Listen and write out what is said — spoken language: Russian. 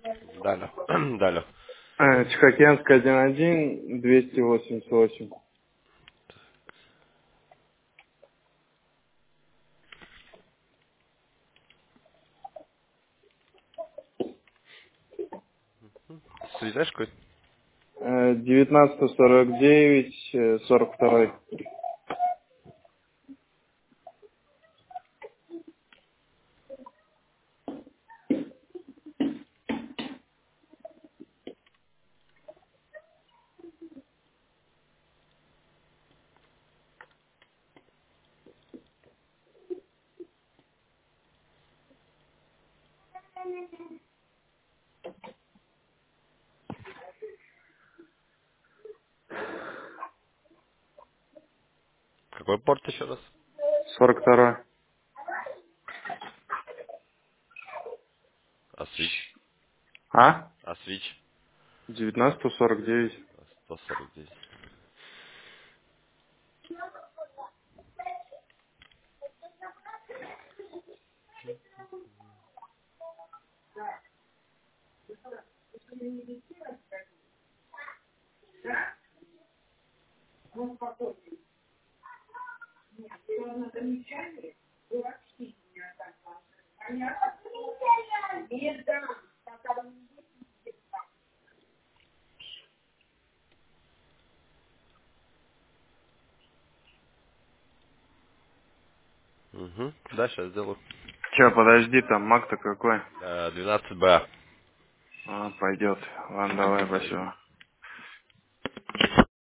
Далее. Далее. Тихоокеанская 1-1, 288. Связь какой? 1949, 42. Какой порт еще раз? 42. А свич? А? А свич? 1949. 149. Угу. Да, сейчас сделаю. Че, подожди, там маг-то какой? 12Б. Пойдет. Ладно, давай, спасибо.